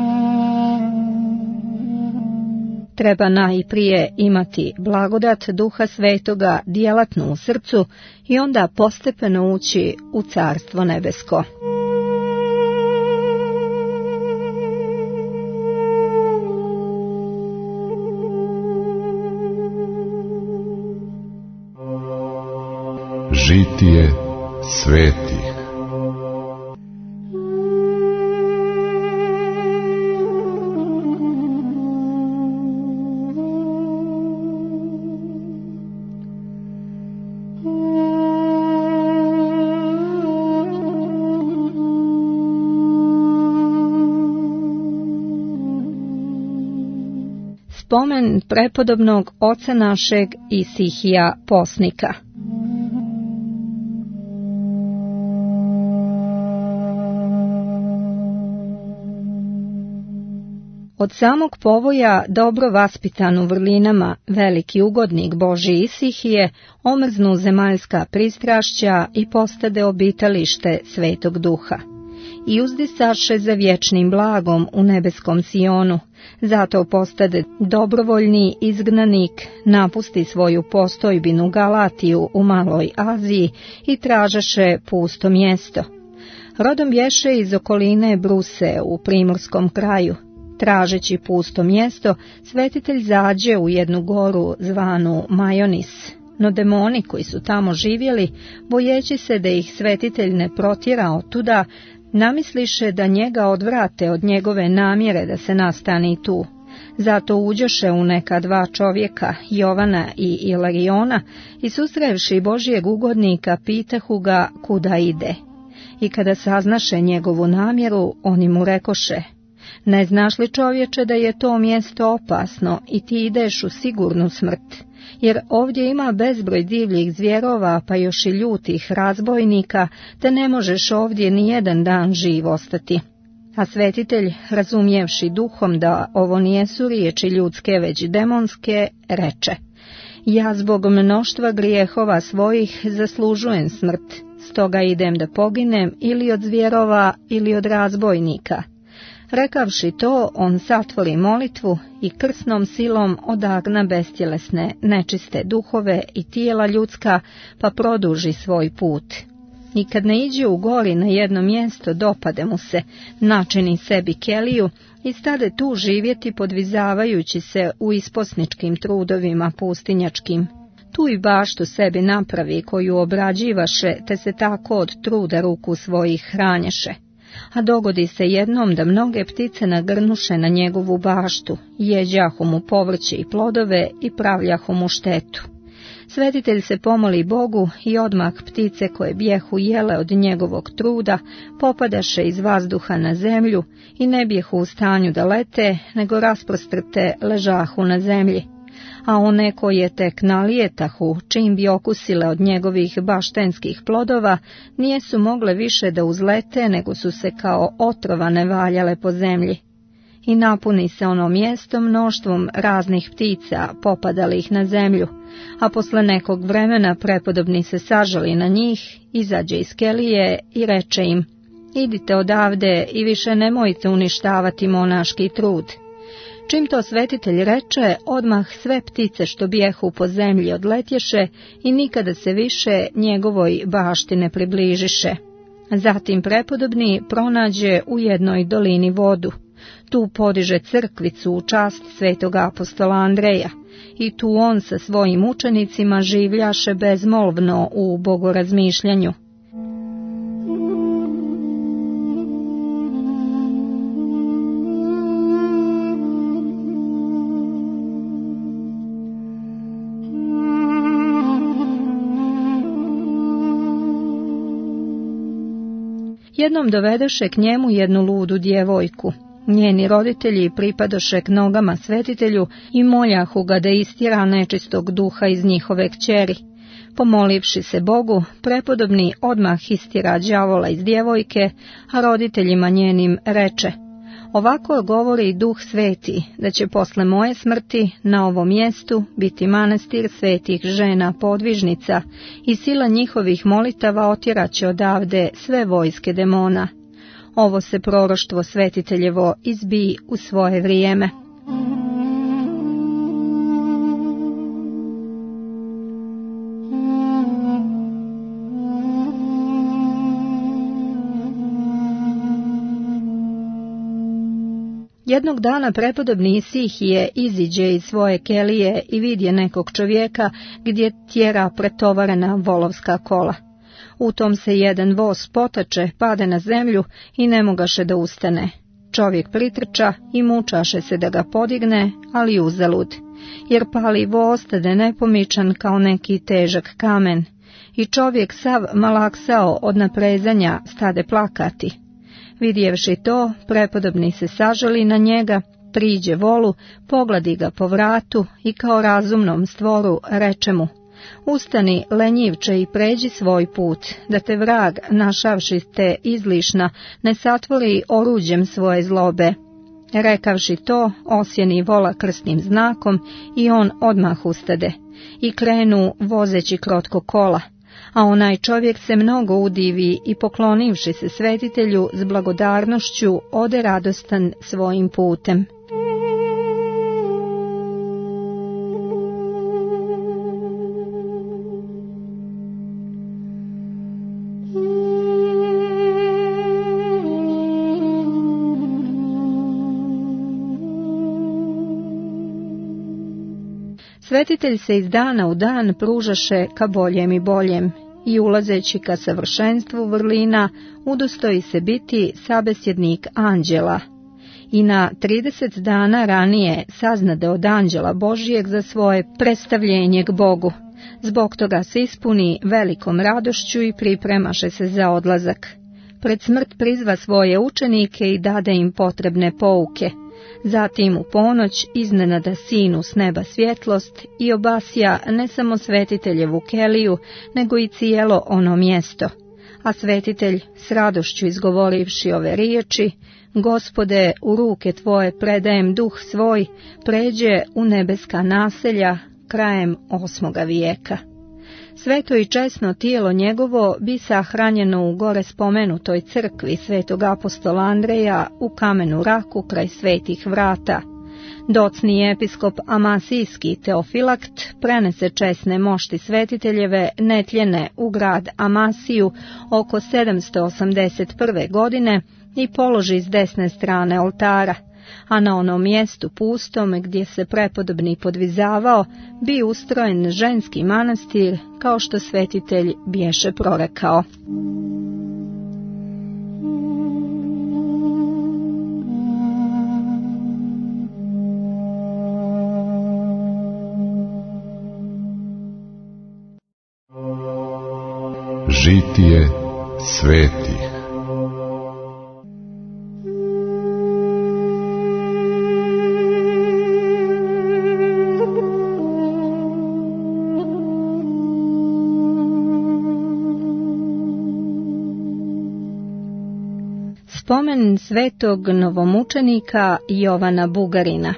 Treba najprije imati blagodat Duha Svetoga djelatnu u srcu i onda postepeno ući u Carstvo nebesko. Žitije svetih. Spomen prepodobnog oca našeg Isihija Posnika. Od samog povoja dobro vaspitan u vrlinama, veliki ugodnik Božji Isihije omrznu zemaljska pristrašća i postade obitalište Svetog Duha. I uzdisaše za vječnim blagom u nebeskom Sionu, zato postade dobrovoljni izgnanik, napusti svoju postojbinu Galatiju u Maloj Aziji i tražaše pusto mjesto. Rodom bješe iz okoline Bruse u primorskom kraju. Tražeći pusto mjesto, svetitelj zađe u jednu goru zvanu Majonis, no demoni koji su tamo živjeli, bojeći se da ih svetitelj ne protjera otuda, namisliše da njega odvrate od njegove namjere da se nastani tu, Zato uđoše u neka dva čovjeka, Jovana i Ilariona, i susrevši Božijeg ugodnika, pitahu ga kuda ide. I kada saznaše njegovu namjeru, oni mu rekoše: ne znaš li, čovječe, da je to mjesto opasno i ti ideš u sigurnu smrt, jer ovdje ima bezbroj divljih zvjerova, pa još i ljutih razbojnika, te ne možeš ovdje ni jedan dan živ ostati. A svetitelj, razumjevši duhom da ovo nijesu riječi ljudske već demonske, reče: ja zbog mnoštva grijehova svojih zaslužujem smrt, stoga idem da poginem ili od zvjerova ili od razbojnika. Rekavši to, on satvori molitvu i krsnom silom odagna bestjelesne, nečiste duhove i tijela ljudska, pa produži svoj put. I kad ne iđe u gori na jedno mjesto, dopade mu se, načini sebi keliju i stade tu živjeti, podvizavajući se u isposničkim trudovima pustinjačkim. Tu i baštu sebi napravi, koju obrađivaše, te se tako od truda ruku svojih hranješe. A dogodi se jednom da mnoge ptice nagrnuše na njegovu baštu, jeđahu mu povrće i plodove i pravljahu mu štetu. Svetitelj se pomoli Bogu i odmah ptice koje bijehu jele od njegovog truda popadaše iz vazduha na zemlju i ne bijehu u stanju da lete, nego rasprostrte ležahu na zemlji. A one koje tek nalijetahu, čim bi okusile od njegovih baštenskih plodova, nijesu mogle više da uzlete, nego su se kao otrovane valjale po zemlji. I napuni se ono mjesto mnoštvom raznih ptica popadalih na zemlju, a posle nekog vremena prepodobni se sažali na njih, izađe iz kelije i reče im: idite odavde i više nemojte uništavati monaški trud. Čim to svetitelj reče, odmah sve ptice što bijehu po zemlji odletješe i nikada se više njegovoj bašti ne približiše. Zatim prepodobni pronađe u jednoj dolini vodu. Tu podiže crkvicu u čast svetog apostola Andreja i tu on sa svojim učenicima življaše bezmolvno u bogorazmišljanju. Jednom dovedoše k njemu jednu ludu djevojku. Njeni roditelji pripadoše k nogama svetitelju i moljahu ga da istjera nečistog duha iz njihove kćeri. Pomolivši se Bogu, prepodobni odmah istjera đavola iz djevojke, a roditeljima njenim reče: ovako govori Duh Sveti, da će posle moje smrti na ovom mjestu biti manastir svetih žena podvižnica i sila njihovih molitava otjeraće odavde sve vojske demona. Ovo se proroštvo svetiteljevo izbi u svoje vrijeme. Jednog dana prepodobni Isihije iziđe iz svoje kelije i vidje nekog čovjeka gdje tjera pretovarena volovska kola. U tom se jedan voz potače, pade na zemlju i ne mogaše da ustane. Čovjek pritrča i mučaše se da ga podigne, ali uzalud, jer pali voz ostade nepomičan kao neki težak kamen. I čovjek sav malaksao od naprezanja stade plakati. Vidjevši to, prepodobni se sažali na njega, priđe volu, pogladi ga po vratu i kao razumnom stvoru reče mu: ustani, lenjivče, i pređi svoj put, da te vrag, našavši te izlišna, ne satvori oruđem svoje zlobe. Rekavši to, osjeni vola krstnim znakom i on odmah ustade i krenu vozeći krotko kola. A onaj čovjek se mnogo udivi i poklonivši se svetitelju s blagodarnošću ode radostan svojim putem. Svetitelj se iz dana u dan pružaše ka boljem i boljem i ulazeći ka savršenstvu vrlina udostoji se biti sabesjednik anđela i na trideset dana ranije saznade od anđela Božijeg za svoje predstavljenje k Bogu. Zbog toga se ispuni velikom radošću i pripremaše se za odlazak. Pred smrt prizva svoje učenike i dade im potrebne pouke. Zatim u ponoć iznenada sinu s neba svjetlost i obasja ne samo svetiteljevu keliju, nego i cijelo ono mjesto. A svetitelj, s radošću izgovorivši ove riječi, Gospode, u ruke tvoje predajem duh svoj, pređe u nebeska naselja krajem osmoga vijeka. Sveto i česno tijelo njegovo bi sahranjeno u gore spomenutoj crkvi svetog apostola Andreja u kamenu raku kraj svetih vrata. Docni episkop Amasijski Teofilakt prenese česne mošti svetiteljeve netljene u grad Amasiju oko sedamsto osamdeset prve. godine i položi s desne strane oltara, a na onom mjestu pustom gdje se prepodobni podvizavao bi ustrojen ženski manastir kao što svetitelj bješe prorekao. Žitije svetih. Spomen svetog novomučenika Jovana Bugarina.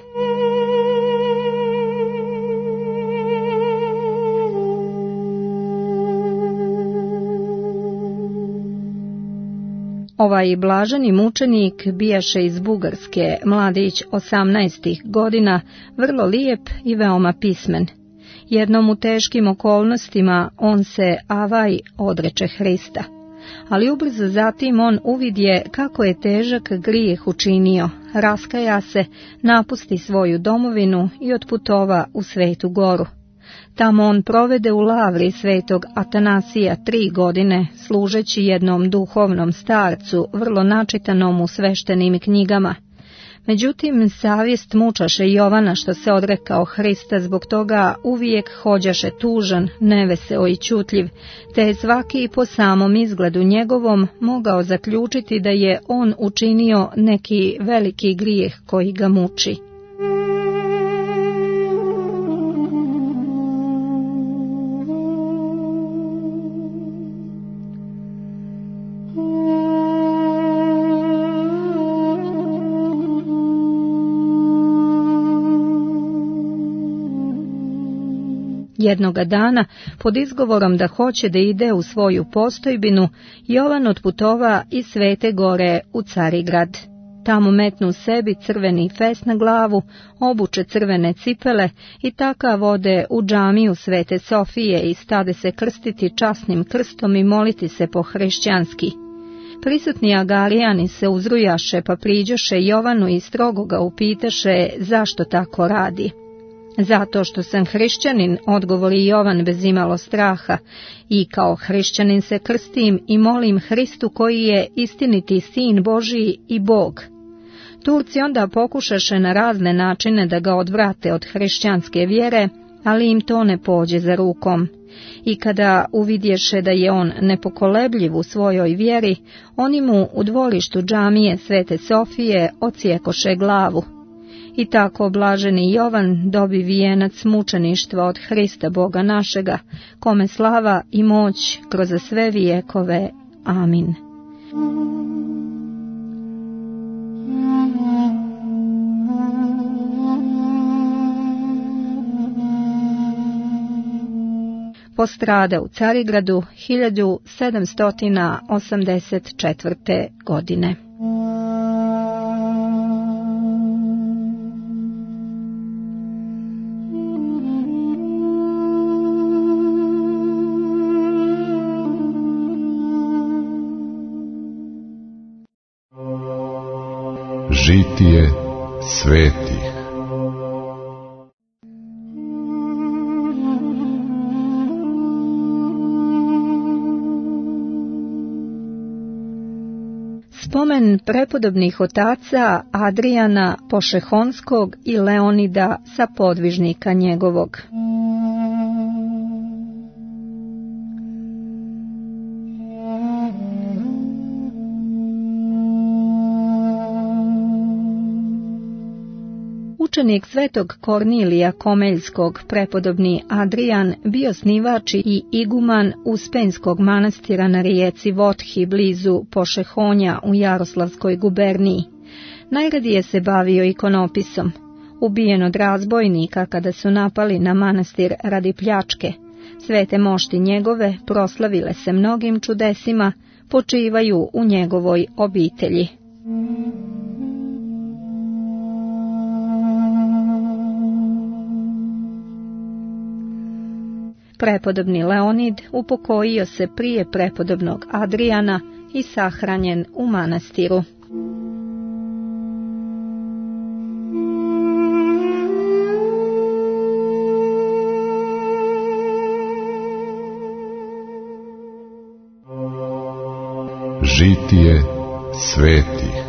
Ovaj blaženi mučenik bijaše iz Bugarske, mladić osamnaestih godina, vrlo lijep i veoma pismen. Jednom u teškim okolnostima on se avaj odreče Hrista. Ali ubrzo zatim on uvidje kako je težak grijeh učinio, raskaja se, napusti svoju domovinu i otputova u Svetu Goru. Tamo on provede u lavri svetog Atanasija tri godine, služeći jednom duhovnom starcu, vrlo načitanom u sveštenim knjigama. Međutim, savjest mučaše Jovana što se odrekao Hrista, zbog toga uvijek hođaše tužan, neveseo i čutljiv, te je svaki po samom izgledu njegovom mogao zaključiti da je on učinio neki veliki grijeh koji ga muči. Jednoga dana, pod izgovorom da hoće da ide u svoju postojbinu, Jovan otputova iz Svete Gore u Carigrad. Tamo metnu sebi crveni fes na glavu, obuče crvene cipele i takav ode u džamiju Svete Sofije i stade se krstiti časnim krstom i moliti se po hrišćanski. Prisutni Agarijani se uzrujaše pa priđoše Jovanu i strogo ga upitaše zašto tako radi. Zato što sam hrišćanin, odgovori Jovan bez imalo straha, i kao hrišćanin se krstim i molim Hristu koji je istiniti sin Božiji i Bog. Turci onda pokušaše na razne načine da ga odvrate od hrišćanske vjere, ali im to ne pođe za rukom. I kada uvidješe da je on nepokolebljiv u svojoj vjeri, oni mu u dvorištu džamije Svete Sofije odsjekoše glavu. I tako blaženi Jovan dobi vijenac mučeništva od Hrista Boga našega, kome slava i moć kroz sve vijekove. Amin. Postrada u Carigradu hiljadu sedamsto osamdeset četvrte. godine. Žitije svetih. Spomen prepodobnih otaca Adrijana Pošehonskog i Leonida sa podvižnika njegovog. Učenik svetog Kornilija Komeljskog, prepodobni Adrijan, bio snivač i iguman Uspenskog manastira na rijeci Vothi blizu Pošehonja u Jaroslavskoj guberniji. Najradije se bavio ikonopisom. Ubijen od razbojnika kada su napali na manastir radi pljačke. Svete mošti njegove proslavile se mnogim čudesima, počivaju u njegovoj obitelji. Prepodobni Leonid upokojio se prije prepodobnog Adrijana i sahranjen u manastiru. Žitije svetih.